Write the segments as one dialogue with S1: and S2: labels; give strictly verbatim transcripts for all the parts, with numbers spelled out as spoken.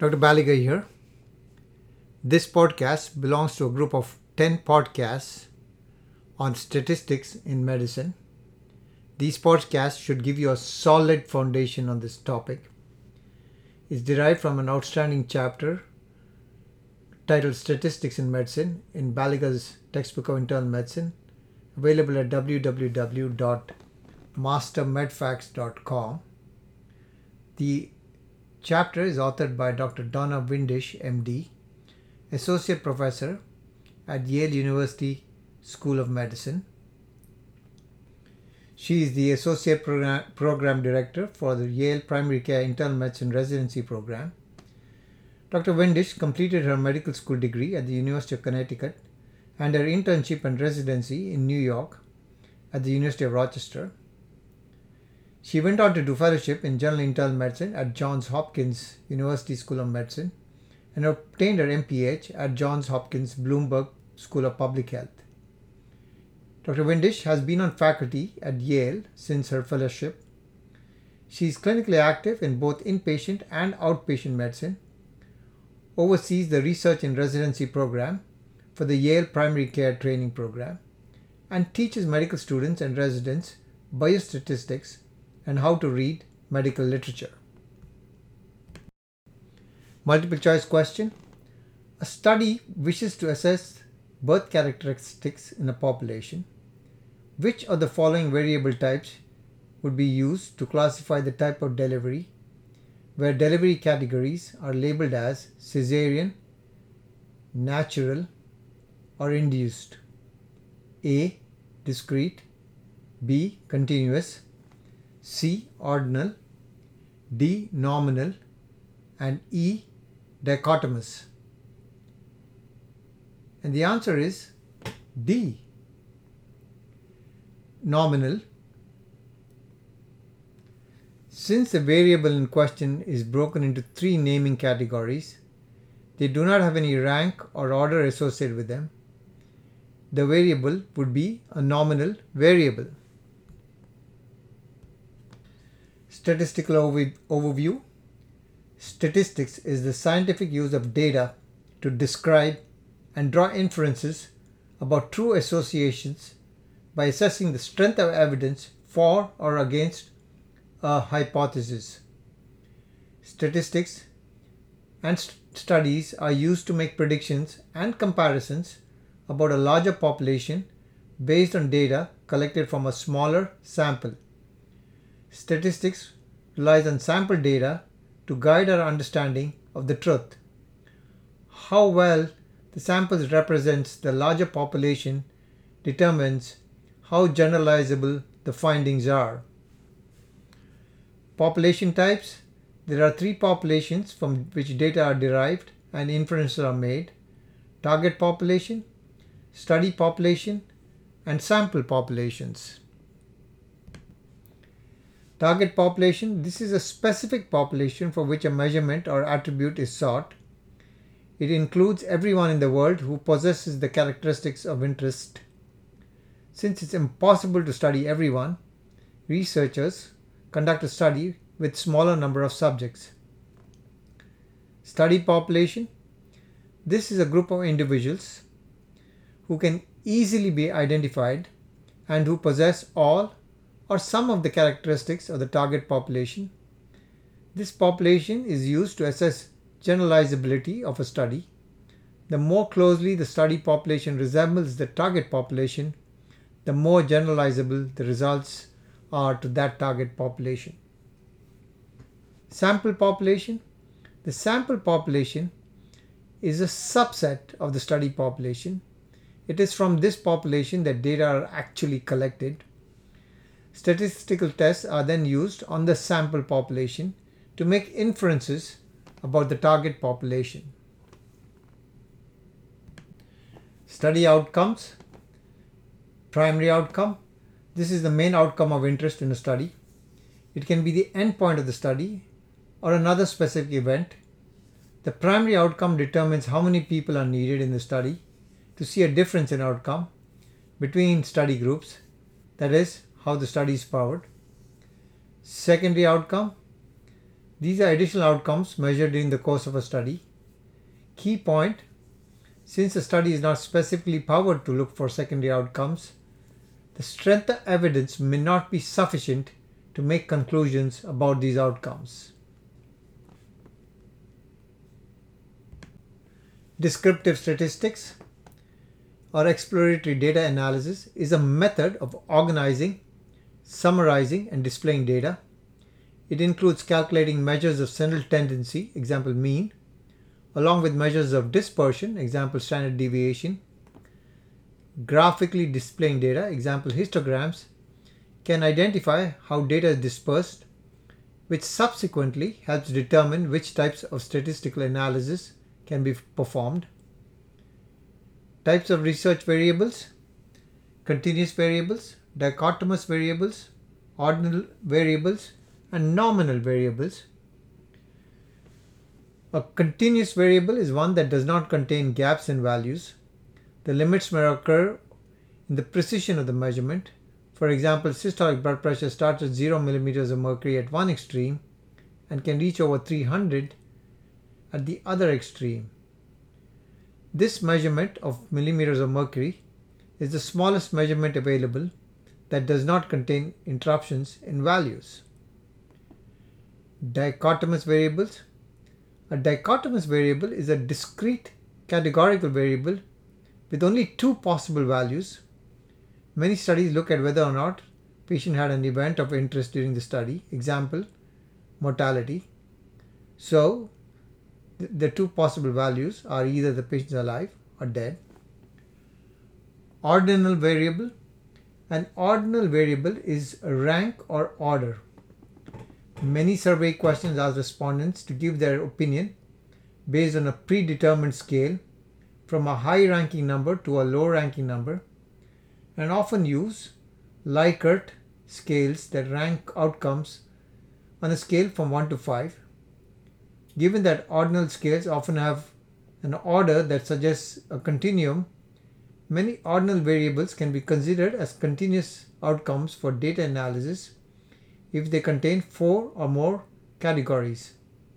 S1: Doctor Baliga here. This podcast belongs to a group of ten podcasts on statistics in medicine. These podcasts should give you a solid foundation on this topic. It's derived from an outstanding chapter titled Statistics in Medicine in Baliga's Textbook of Internal Medicine, available at w w w dot master medfacts dot com. The chapter is authored by Doctor Donna Windisch, M D, Associate Professor at Yale University School of Medicine. She is the Associate Program, Program Director for the Yale Primary Care Internal Medicine Residency Program. Doctor Windisch completed her medical school degree at the University of Connecticut and her internship and residency in New York at the University of Rochester. She went on to do fellowship in general internal medicine at Johns Hopkins University School of Medicine and obtained her M P H at Johns Hopkins Bloomberg School of Public Health. Doctor Windisch has been on faculty at Yale since her fellowship. She is clinically active in both inpatient and outpatient medicine, oversees the research and residency program for the Yale Primary Care Training Program, and teaches medical students and residents biostatistics and how to read medical literature. Multiple choice question. A study wishes to assess birth characteristics in a population. Which of the following variable types would be used to classify the type of delivery, where delivery categories are labeled as cesarean, natural, or induced? A. Discrete, B. Continuous, C. Ordinal, D. Nominal, and E. Dichotomous. And the answer is D. Nominal. Since the variable in question is broken into three naming categories, they do not have any rank or order associated with them. The variable would be a nominal variable. Statistical overview. Statistics is the scientific use of data to describe and draw inferences about true associations by assessing the strength of evidence for or against a hypothesis. Statistics and st- studies are used to make predictions and comparisons about a larger population based on data collected from a smaller sample. Statistics relies on sample data to guide our understanding of the truth. How well the sample represents the larger population determines how generalizable the findings are. Population types. There are three populations from which data are derived and inferences are made: target population, study population, and sample populations. Target population. This is a specific population for which a measurement or attribute is sought. It includes everyone in the world who possesses the characteristics of interest. Since it's impossible to study everyone, researchers conduct a study with smaller number of subjects. Study population. This is a group of individuals who can easily be identified and who possess all or some of the characteristics of the target population. This population is used to assess generalizability of a study. The more closely the study population resembles the target population, the more generalizable the results are to that target population. Sample population. The sample population is a subset of the study population. It is from this population that data are actually collected. Statistical tests are then used on the sample population to make inferences about the target population. Study outcomes. Primary outcome. This is the main outcome of interest in a study. It can be the end point of the study or another specific event. The primary outcome determines how many people are needed in the study to see a difference in outcome between study groups, that is, how the study is powered. Secondary outcome. These are additional outcomes measured during the course of a study. Key point: since the study is not specifically powered to look for secondary outcomes, the strength of evidence may not be sufficient to make conclusions about these outcomes. Descriptive statistics or exploratory data analysis is a method of organizing, summarizing, and displaying data. It includes calculating measures of central tendency, example mean, along with measures of dispersion, example standard deviation. Graphically displaying data, example histograms, can identify how data is dispersed, which subsequently helps determine which types of statistical analysis can be performed. Types of research variables: continuous variables, dichotomous variables, ordinal variables, and nominal variables. A continuous variable is one that does not contain gaps in values. The limits may occur in the precision of the measurement. For example, systolic blood pressure starts at zero millimeters of mercury at one extreme and can reach over three hundred at the other extreme. This measurement of millimeters of mercury is the smallest measurement available that does not contain interruptions in values. Dichotomous variables. A dichotomous variable is a discrete categorical variable with only two possible values. Many studies look at whether or not the patient had an event of interest during the study, example, mortality. So, the two possible values are either the patient is alive or dead. Ordinal variable. An ordinal variable is a rank or order. Many survey questions ask respondents to give their opinion based on a predetermined scale from a high-ranking number to a low-ranking number, and often use Likert scales that rank outcomes on a scale from one to five. Given that ordinal scales often have an order that suggests a continuum, many ordinal variables can be considered as continuous outcomes for data analysis if they contain four or more categories.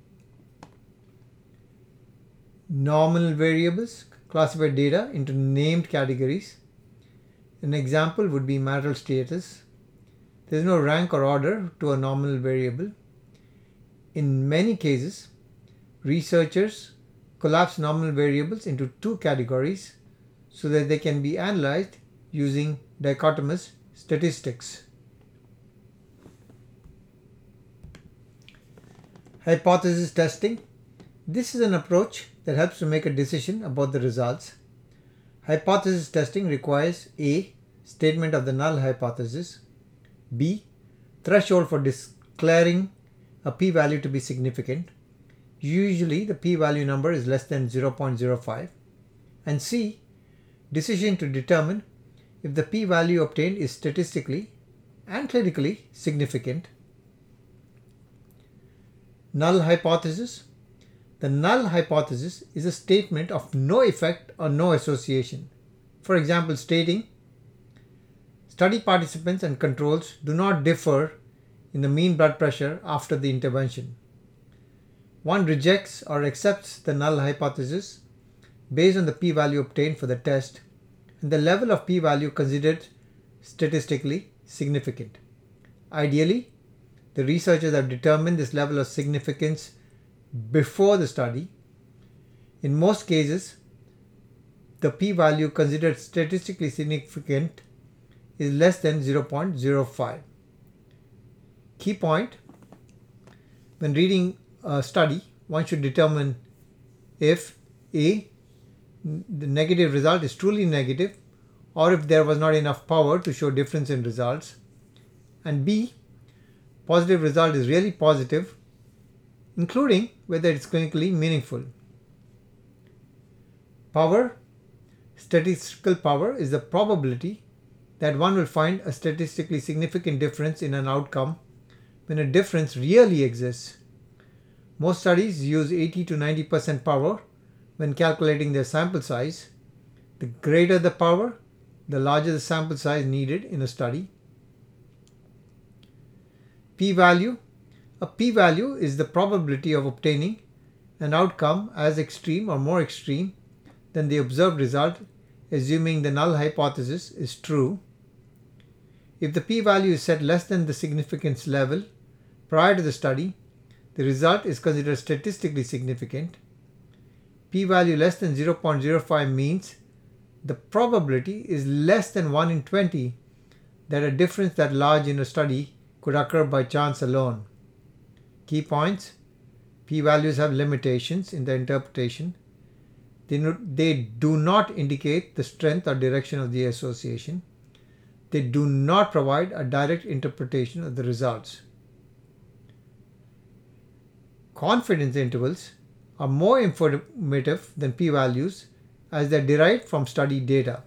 S1: Nominal variables classify data into named categories. An example would be marital status. There is no rank or order to a nominal variable. In many cases, researchers collapse nominal variables into two categories so that they can be analyzed using dichotomous statistics. Hypothesis testing. This is an approach that helps to make a decision about the results. Hypothesis testing requires A. Statement of the null hypothesis, B. Threshold for declaring a p-value to be significant. Usually the p-value number is less than zero point zero five, and C. Decision to determine if the p-value obtained is statistically and clinically significant. Null hypothesis. The null hypothesis is a statement of no effect or no association. For example, stating study participants and controls do not differ in the mean blood pressure after the intervention. One rejects or accepts the null hypothesis based on the p-value obtained for the test and the level of p-value considered statistically significant. Ideally, the researchers have determined this level of significance before the study. In most cases, the p-value considered statistically significant is less than zero point zero five. Key point: when reading a study, one should determine if A. the negative result is truly negative, or if there was not enough power to show difference in results, and B. positive result is really positive, including whether it's clinically meaningful. Power. Statistical power is the probability that one will find a statistically significant difference in an outcome when a difference really exists. Most studies use eighty to ninety percent power when calculating their sample size. The greater the power, the larger the sample size needed in a study. P-value. A p-value is the probability of obtaining an outcome as extreme or more extreme than the observed result, assuming the null hypothesis is true. If the p-value is set less than the significance level prior to the study, the result is considered statistically significant. P-value less than zero point zero five means the probability is less than one in twenty that a difference that large in a study could occur by chance alone. Key points: p-values have limitations in their interpretation. They, no, they do not indicate the strength or direction of the association. They do not provide a direct interpretation of the results. Confidence intervals are more informative than p-values as they are derived from study data.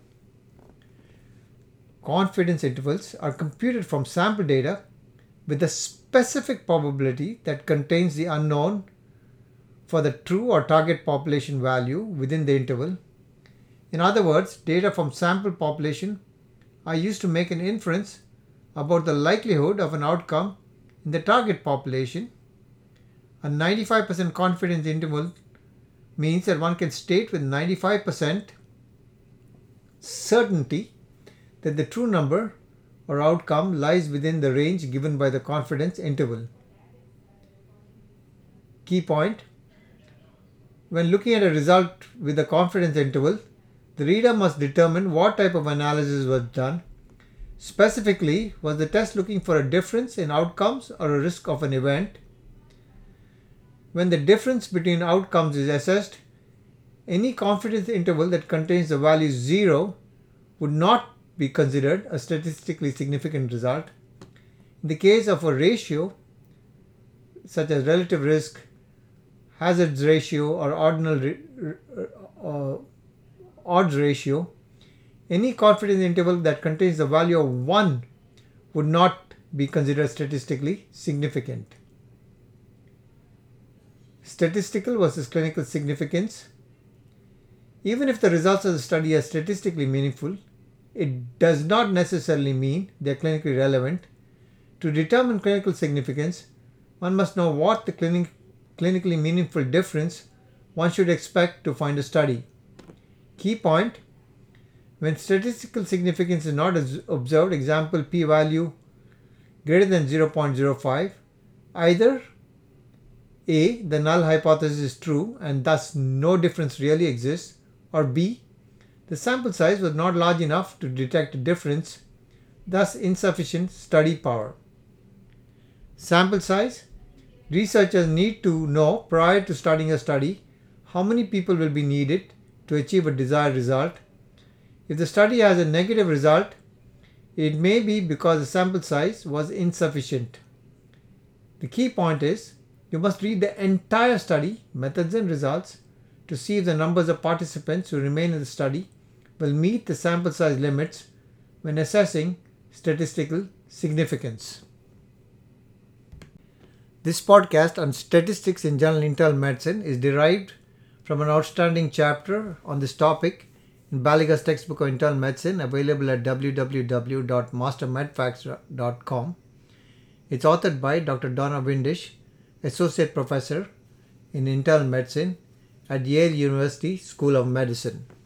S1: Confidence intervals are computed from sample data with a specific probability that contains the unknown for the true or target population value within the interval. In other words, data from sample population are used to make an inference about the likelihood of an outcome in the target population. A ninety-five percent confidence interval means that one can state with ninety-five percent certainty that the true number or outcome lies within the range given by the confidence interval. Key point: when looking at a result with a confidence interval, the reader must determine what type of analysis was done. Specifically, was the test looking for a difference in outcomes or a risk of an event? When the difference between outcomes is assessed, any confidence interval that contains the value zero would not be considered a statistically significant result. In the case of a ratio, such as relative risk, hazards ratio, or ordinal uh, odds ratio, any confidence interval that contains the value of one would not be considered statistically significant. Statistical versus clinical significance. Even if the results of the study are statistically meaningful, it does not necessarily mean they are clinically relevant. To determine clinical significance, one must know what the clinic, clinically meaningful difference one should expect to find a study. Key point: when statistical significance is not observed, example p-value greater than zero point zero five, either A, the null hypothesis is true and thus no difference really exists, or B, the sample size was not large enough to detect a difference, thus insufficient study power. Sample size: researchers need to know prior to starting a study how many people will be needed to achieve a desired result. If the study has a negative result, it may be because the sample size was insufficient. The key point is, you must read the entire study, methods and results, to see if the numbers of participants who remain in the study will meet the sample size limits when assessing statistical significance. This podcast on statistics in Journal Internal Medicine is derived from an outstanding chapter on this topic in Baliga's textbook on internal medicine, available at w w w dot master med facts dot com. It's authored by Doctor Donna Windisch, Associate Professor in Internal Medicine at Yale University School of Medicine.